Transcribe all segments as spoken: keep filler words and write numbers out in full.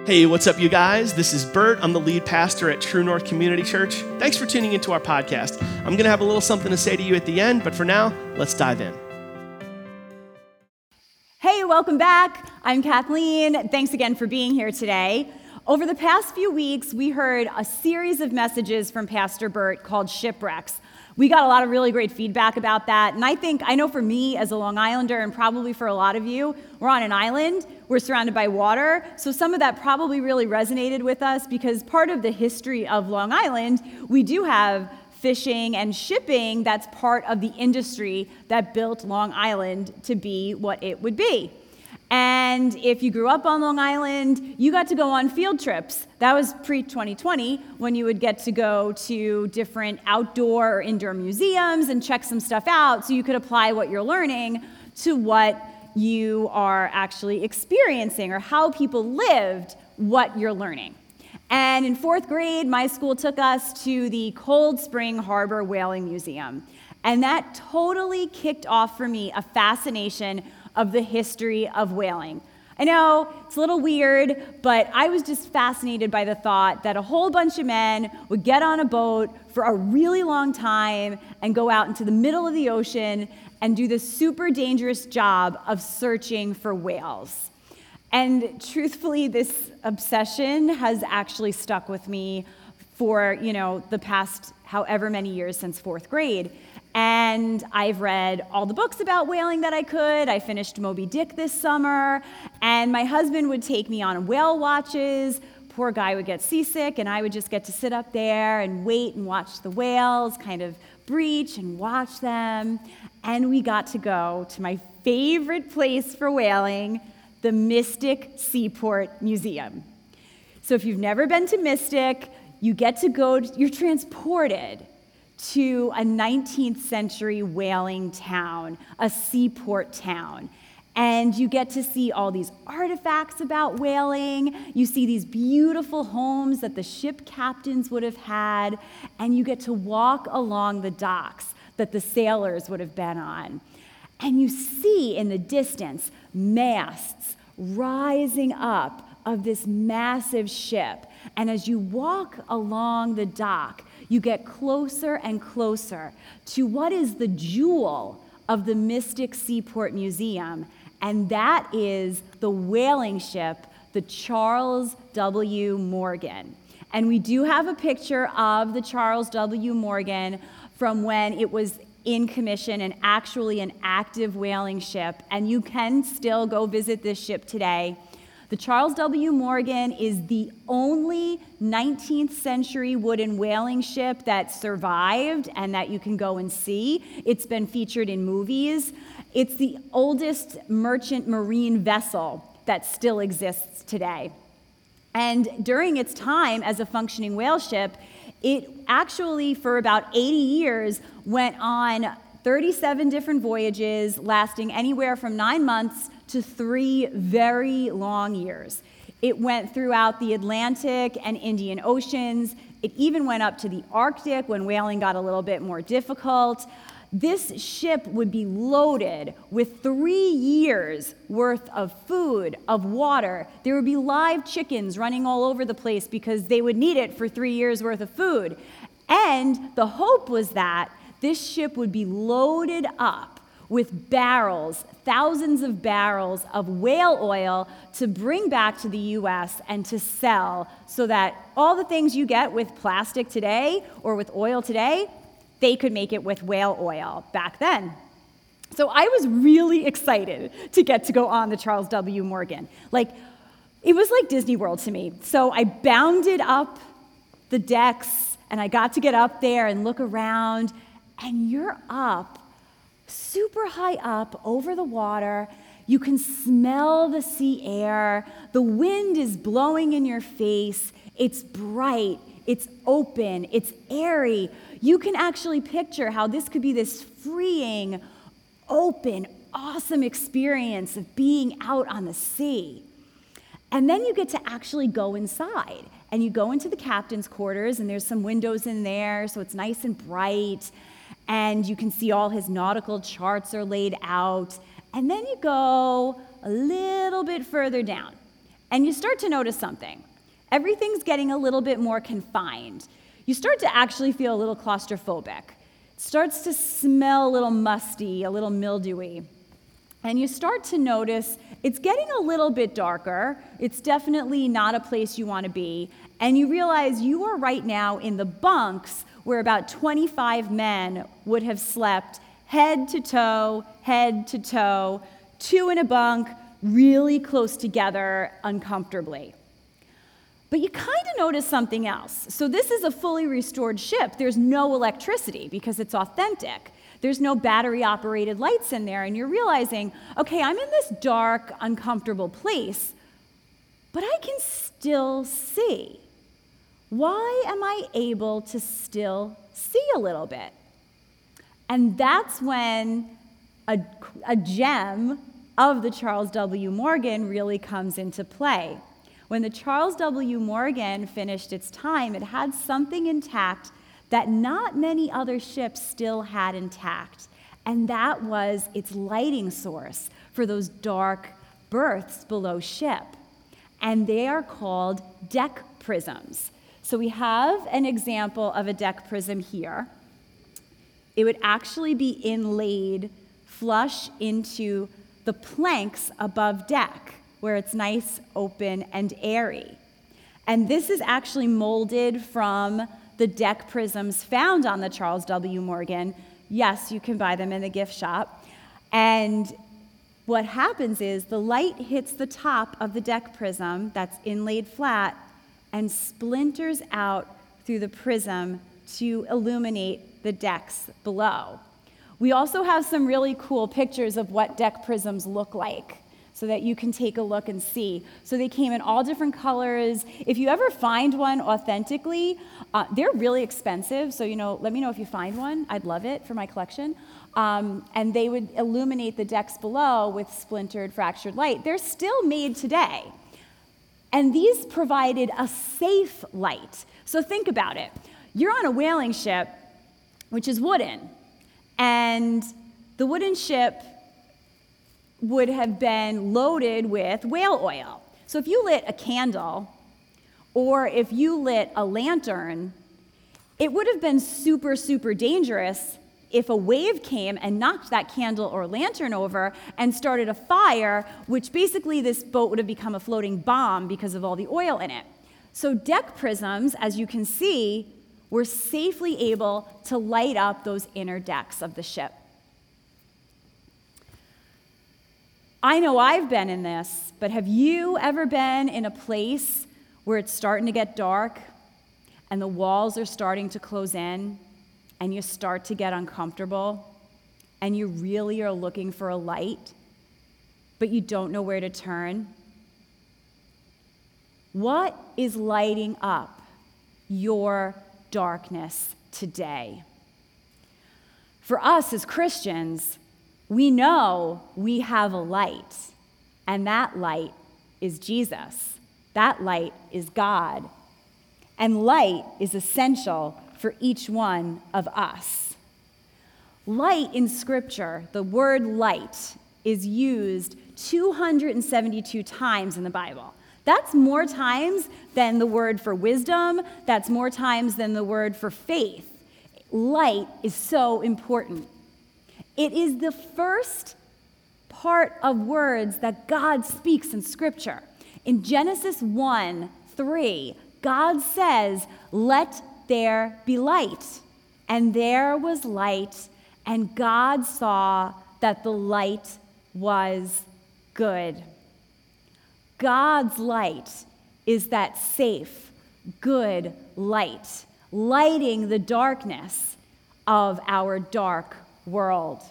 Hey, what's up, you guys? This is Bert. I'm the lead pastor at True North Community Church. Thanks for tuning into our podcast. I'm going to have a little something to say to you at the end, but for now, let's dive in. Hey, welcome back. I'm Kathleen. Thanks again for being here today. Over the past few weeks, we heard a series of messages from Pastor Bert called Shipwrecks. We got a lot of really great feedback about that, and I think, I know for me as a Long Islander, and probably for a lot of you, we're on an island, we're surrounded by water, so some of that probably really resonated with us because part of the history of Long Island, we do have fishing and shipping that's part of the industry that built Long Island to be what it would be. And if you grew up on Long Island, you got to go on field trips. That was pre twenty twenty, when you would get to go to different outdoor or indoor museums and check some stuff out so you could apply what you're learning to what you are actually experiencing or how people lived what you're learning. And in fourth grade, my school took us to the Cold Spring Harbor Whaling Museum. And that totally kicked off for me a fascination of the history of whaling. I know, it's a little weird, but I was just fascinated by the thought that a whole bunch of men would get on a boat for a really long time and go out into the middle of the ocean and do this super dangerous job of searching for whales. And truthfully, this obsession has actually stuck with me for, you know, the past however many years since fourth grade. And I've read all the books about whaling that I could. I finished Moby Dick this summer, and my husband would take me on whale watches. Poor guy would get seasick, and I would just get to sit up there and wait and watch the whales kind of breach and watch them. And we got to go to my favorite place for whaling, the Mystic Seaport Museum. So if you've never been to Mystic, you get to go, you're transported to a nineteenth century whaling town, a seaport town. And you get to see all these artifacts about whaling. You see these beautiful homes that the ship captains would have had. And you get to walk along the docks that the sailors would have been on. And you see in the distance masts rising up of this massive ship. And as you walk along the dock, you get closer and closer to what is the jewel of the Mystic Seaport Museum, and that is the whaling ship, the Charles W. Morgan. And we do have a picture of the Charles W. Morgan from when it was in commission and actually an active whaling ship, and you can still go visit this ship today. The Charles W. Morgan is the only nineteenth century wooden whaling ship that survived and that you can go and see. It's been featured in movies. It's the oldest merchant marine vessel that still exists today. And during its time as a functioning whale ship, it actually, for about eighty years, went on thirty-seven different voyages, lasting anywhere from nine months to three very long years. It went throughout the Atlantic and Indian Oceans. It even went up to the Arctic when whaling got a little bit more difficult. This ship would be loaded with three years worth of food, of water. There would be live chickens running all over the place because they would need it for three years worth of food. And the hope was that this ship would be loaded up with barrels, thousands of barrels of whale oil to bring back to the U S and to sell so that all the things you get with plastic today or with oil today, they could make it with whale oil back then. So I was really excited to get to go on the Charles W. Morgan. Like, it was like Disney World to me. So I bounded up the decks and I got to get up there and look around, and you're up super high up over the water. You can smell the sea air. The wind is blowing in your face. It's bright. It's open. It's airy. You can actually picture how this could be this freeing, open, awesome experience of being out on the sea. And then you get to actually go inside. And you go into the captain's quarters, and there's some windows in there, so it's nice and bright. And you can see all his nautical charts are laid out. And then you go a little bit further down, and you start to notice something. Everything's getting a little bit more confined. You start to actually feel a little claustrophobic. It starts to smell a little musty, a little mildewy. And you start to notice it's getting a little bit darker. It's definitely not a place you want to be. And you realize you are right now in the bunks where about twenty-five men would have slept head to toe, head to toe, two in a bunk, really close together, uncomfortably. But you kind of notice something else. So this is a fully restored ship. There's no electricity because it's authentic. There's no battery-operated lights in there, and you're realizing, okay, I'm in this dark, uncomfortable place, but I can still see. Why am I able to still see a little bit? And that's when a, a gem of the Charles W. Morgan really comes into play. When the Charles W. Morgan finished its time, it had something intact that not many other ships still had intact, and that was its lighting source for those dark berths below ship. And they are called deck prisms. So we have an example of a deck prism here. It would actually be inlaid flush into the planks above deck, where it's nice, open, and airy. And this is actually molded from the deck prisms found on the Charles W. Morgan. Yes, you can buy them in the gift shop. And what happens is the light hits the top of the deck prism that's inlaid flat and splinters out through the prism to illuminate the decks below. We also have some really cool pictures of what deck prisms look like, so that you can take a look and see. So they came in all different colors. If you ever find one authentically, uh, they're really expensive. So, you know, let me know if you find one. I'd love it for my collection. Um, and they would illuminate the decks below with splintered, fractured light. They're still made today. And these provided a safe light. So think about it. You're on a whaling ship, which is wooden. And the wooden ship would have been loaded with whale oil. So if you lit a candle, or if you lit a lantern, it would have been super, super dangerous if a wave came and knocked that candle or lantern over and started a fire, which basically this boat would have become a floating bomb because of all the oil in it. So deck prisms, as you can see, were safely able to light up those inner decks of the ship. I know I've been in this, but have you ever been in a place where it's starting to get dark and the walls are starting to close in and you start to get uncomfortable and you really are looking for a light, but you don't know where to turn? What is lighting up your darkness today? For us as Christians, we know we have a light, and that light is Jesus. That light is God. And light is essential for each one of us. Light in Scripture, the word light, is used two hundred seventy-two times in the Bible. That's more times than the word for wisdom. That's more times than the word for faith. Light is so important. It is the first part of words that God speaks in Scripture. In Genesis one three, God says, "Let there be light." And there was light, and God saw that the light was good. God's light is that safe, good light, lighting the darkness of our dark world.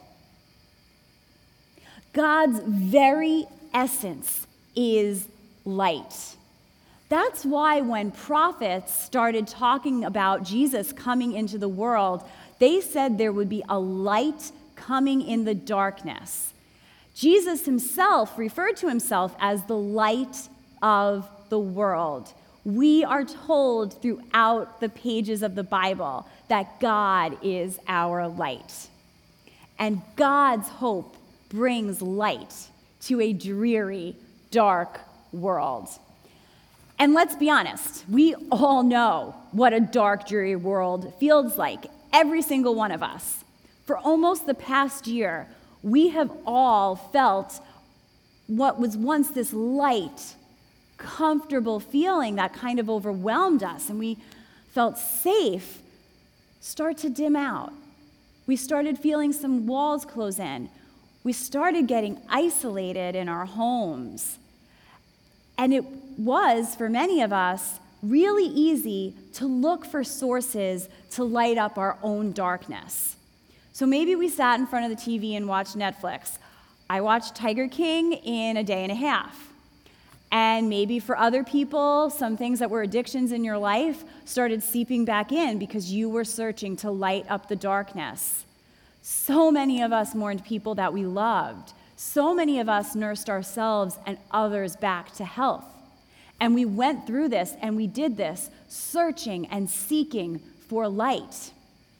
God's very essence is light. That's why when prophets started talking about Jesus coming into the world, they said there would be a light coming in the darkness. Jesus himself referred to himself as the light of the world. We are told throughout the pages of the Bible that God is our light. And God's hope brings light to a dreary, dark world. And let's be honest, we all know what a dark, dreary world feels like, every single one of us. For almost the past year, we have all felt what was once this light, comfortable feeling that kind of overwhelmed us, and we felt safe, start to dim out. We started feeling some walls close in. We started getting isolated in our homes. And it was, for many of us, really easy to look for sources to light up our own darkness. So maybe we sat in front of the T V and watched Netflix. I watched Tiger King in a day and a half. And maybe for other people, some things that were addictions in your life started seeping back in because you were searching to light up the darkness. So many of us mourned people that we loved. So many of us nursed ourselves and others back to health. And we went through this and we did this, searching and seeking for light.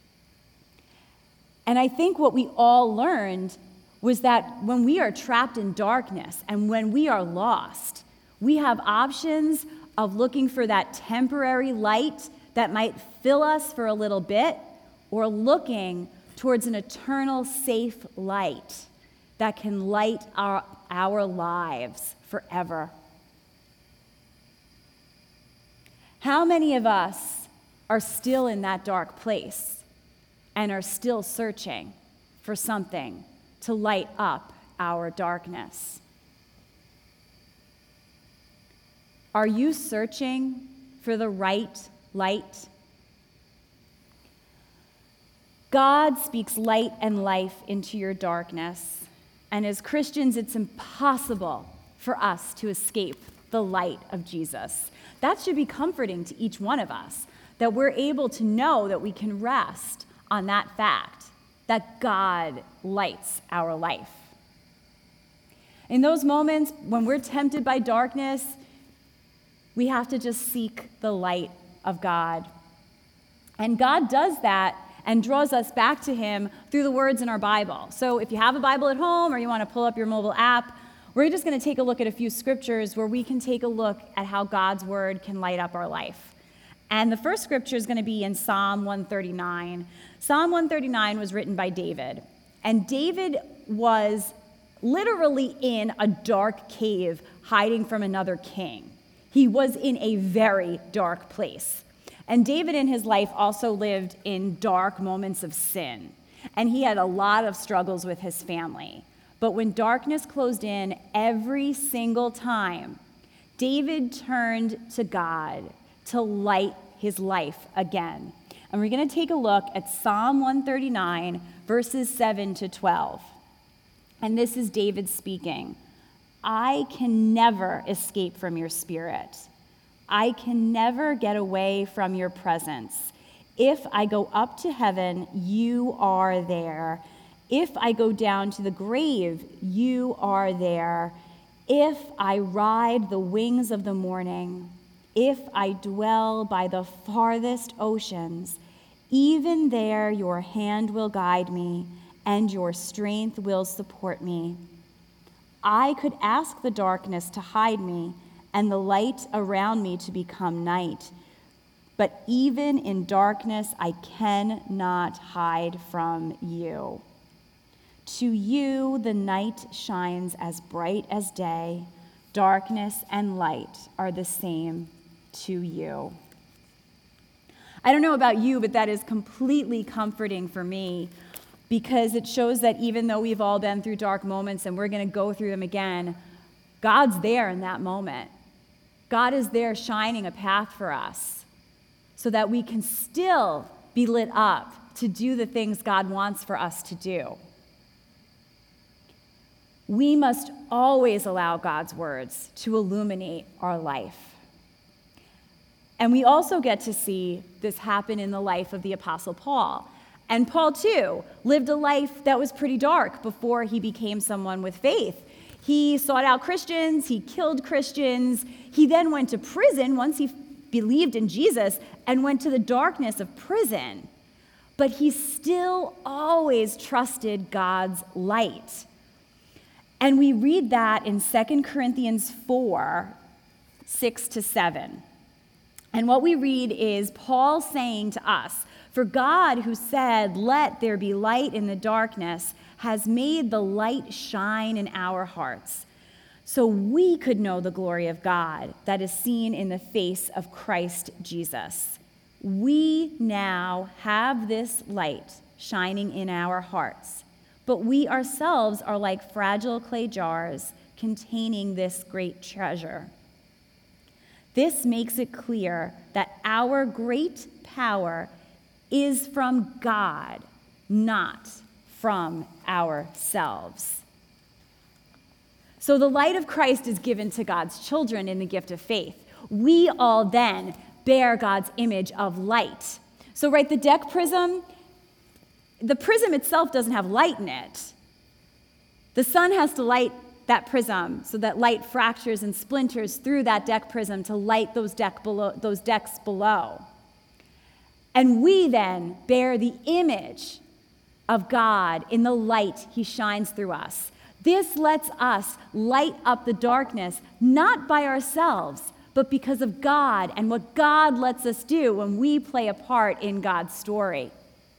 And I think what we all learned was that when we are trapped in darkness and when we are lost, we have options of looking for that temporary light that might fill us for a little bit, or looking towards an eternal, safe light that can light our, our lives forever. How many of us are still in that dark place and are still searching for something to light up our darkness? Are you searching for the right light? God speaks light and life into your darkness. And as Christians, it's impossible for us to escape the light of Jesus. That should be comforting to each one of us, that we're able to know that we can rest on that fact, that God lights our life. In those moments when we're tempted by darkness, we have to just seek the light of God. And God does that and draws us back to him through the words in our Bible. So if you have a Bible at home or you want to pull up your mobile app, we're just going to take a look at a few scriptures where we can take a look at how God's word can light up our life. And the first scripture is going to be in Psalm one thirty-nine. Psalm one thirty-nine was written by David. And David was literally in a dark cave hiding from another king. He was in a very dark place. And David in his life also lived in dark moments of sin. And he had a lot of struggles with his family. But when darkness closed in every single time, David turned to God to light his life again. And we're going to take a look at Psalm one thirty-nine, verses seven to twelve. And this is David speaking. I can never escape from your spirit. I can never get away from your presence. If I go up to heaven, you are there. If I go down to the grave, you are there. If I ride the wings of the morning, if I dwell by the farthest oceans, even there your hand will guide me, and your strength will support me. I could ask the darkness to hide me, and the light around me to become night. But even in darkness, I cannot hide from you. To you, the night shines as bright as day. Darkness and light are the same to you. I don't know about you, but that is completely comforting for me, because it shows that even though we've all been through dark moments and we're going to go through them again, God's there in that moment. God is there shining a path for us so that we can still be lit up to do the things God wants for us to do. We must always allow God's words to illuminate our life. And we also get to see this happen in the life of the Apostle Paul. And Paul, too, lived a life that was pretty dark before he became someone with faith. He sought out Christians, he killed Christians, he then went to prison once he believed in Jesus and went to the darkness of prison. But he still always trusted God's light. And we read that in Second Corinthians four, six to seven. And what we read is Paul saying to us, "For God, who said, 'Let there be light' in the darkness, has made the light shine in our hearts, so we could know the glory of God that is seen in the face of Christ Jesus. We now have this light shining in our hearts, but we ourselves are like fragile clay jars containing this great treasure. This makes it clear that our great power is from God, not from ourselves." So the light of Christ is given to God's children in the gift of faith. We all then bear God's image of light. So, right, the deck prism, the prism itself doesn't have light in it. The sun has to light that prism so that light fractures and splinters through that deck prism to light those, deck below, those decks below. And we then bear the image of God in the light he shines through us. This lets us light up the darkness, not by ourselves, but because of God and what God lets us do when we play a part in God's story.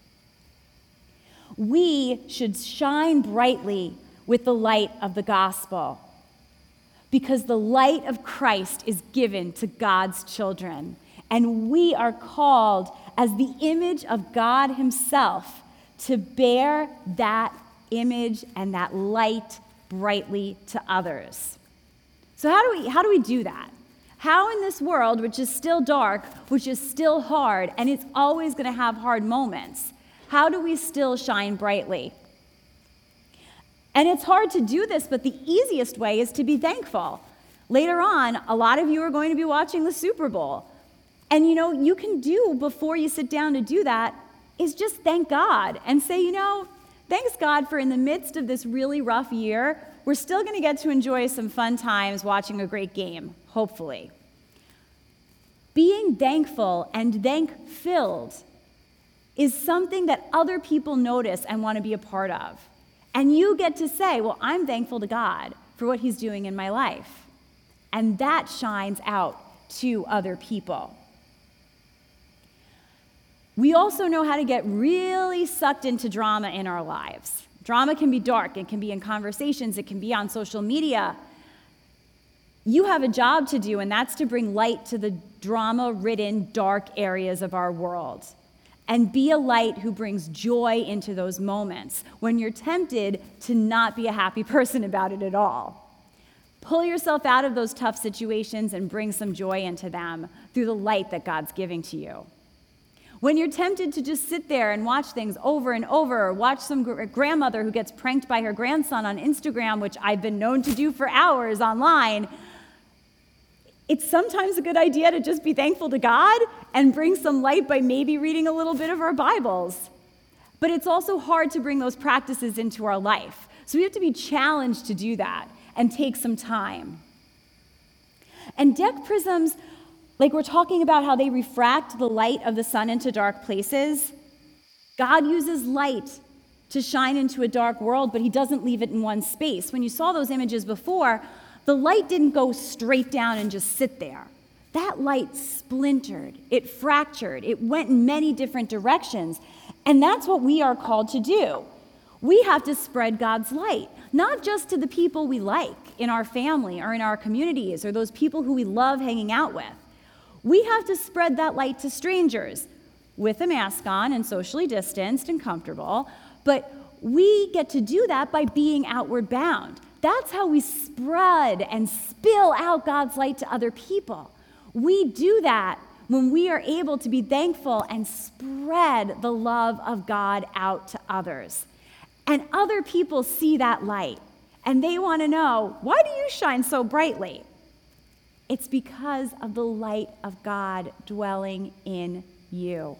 We should shine brightly with the light of the gospel, because the light of Christ is given to God's children, and we are called as the image of God himself to bear that image and that light brightly to others. So how do we how do we do that? How in this world, which is still dark, which is still hard, and it's always going to have hard moments, how do we still shine brightly? And it's hard to do this, but the easiest way is to be thankful. Later on, a lot of you are going to be watching the Super Bowl. And you know, you can do before you sit down to do that is just thank God and say, you know, thanks God for in the midst of this really rough year, we're still going to get to enjoy some fun times watching a great game, hopefully. Being thankful and thank-filled is something that other people notice and want to be a part of. And you get to say, well, I'm thankful to God for what he's doing in my life. And that shines out to other people. We also know how to get really sucked into drama in our lives. Drama can be dark. It can be in conversations. It can be on social media. You have a job to do, and that's to bring light to the drama-ridden, dark areas of our world. And be a light who brings joy into those moments when you're tempted to not be a happy person about it at all. Pull yourself out of those tough situations and bring some joy into them through the light that God's giving to you. When you're tempted to just sit there and watch things over and over, or watch some gr- grandmother who gets pranked by her grandson on Instagram, which I've been known to do for hours online, it's sometimes a good idea to just be thankful to God and bring some light by maybe reading a little bit of our Bibles. But it's also hard to bring those practices into our life. So we have to be challenged to do that and take some time. And deck prisms, like we're talking about how they refract the light of the sun into dark places, God uses light to shine into a dark world, but he doesn't leave it in one space. When you saw those images before, the light didn't go straight down and just sit there. That light splintered, it fractured, it went in many different directions. And that's what we are called to do. We have to spread God's light, not just to the people we like in our family or in our communities or those people who we love hanging out with. We have to spread that light to strangers with a mask on and socially distanced and comfortable, but we get to do that by being outward bound. That's how we spread and spill out God's light to other people. We do that when we are able to be thankful and spread the love of God out to others. And other people see that light, and they want to know, why do you shine so brightly? It's because of the light of God dwelling in you.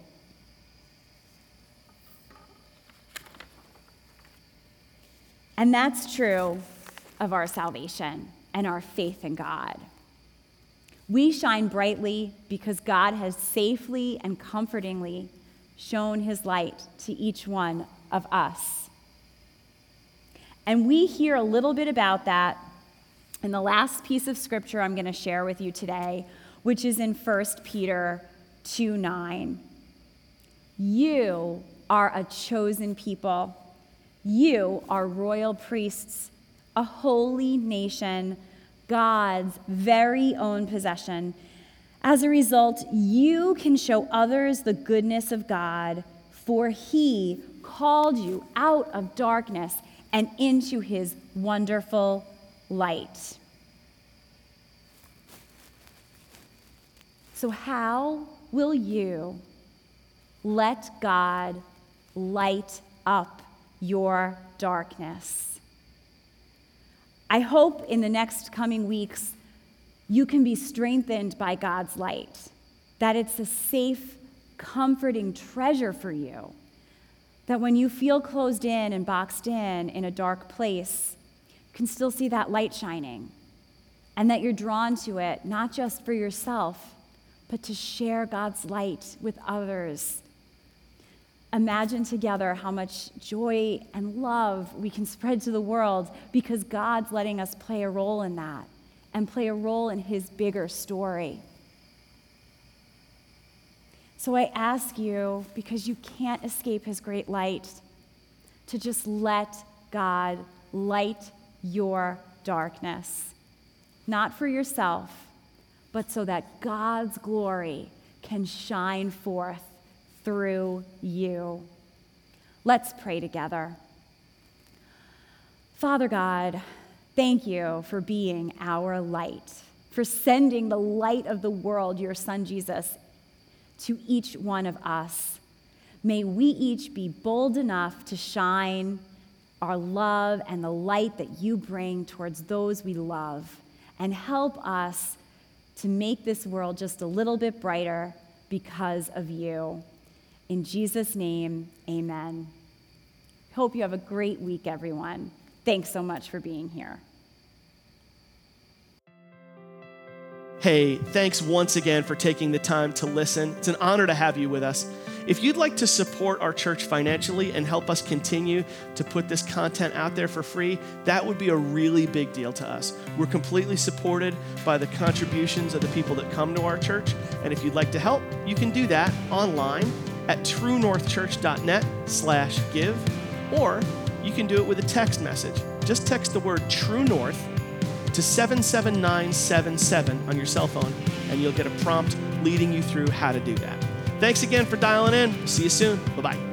And that's true of our salvation and our faith in God. We shine brightly because God has safely and comfortingly shown his light to each one of us. And we hear a little bit about that And the last piece of scripture I'm going to share with you today, which is in First Peter two nine. You are a chosen people. You are royal priests, a holy nation, God's very own possession. As a result, you can show others the goodness of God, for he called you out of darkness and into his wonderful light. So how will you let God light up your darkness? I hope in the next coming weeks you can be strengthened by God's light, that it's a safe, comforting treasure for you, that when you feel closed in and boxed in in a dark place, you can still see that light shining, and that you're drawn to it, not just for yourself, but to share God's light with others. Imagine together how much joy and love we can spread to the world because God's letting us play a role in that and play a role in his bigger story. So I ask you, because you can't escape his great light, to just let God light your darkness. Not for yourself, but so that God's glory can shine forth through you. Let's pray together. Father God, thank you for being our light, for sending the light of the world, your Son Jesus, to each one of us. May we each be bold enough to shine our love and the light that you bring towards those we love, and help us to make this world just a little bit brighter because of you. In Jesus' name, amen. Hope you have a great week, everyone. Thanks so much for being here. Hey, thanks once again for taking the time to listen. It's an honor to have you with us. If you'd like to support our church financially and help us continue to put this content out there for free, that would be a really big deal to us. We're completely supported by the contributions of the people that come to our church. And if you'd like to help, you can do that online at truenorthchurch.net slash give, or you can do it with a text message. Just text the word True North to seven seven nine seven seven on your cell phone, and you'll get a prompt leading you through how to do that. Thanks again for dialing in. See you soon. Bye-bye.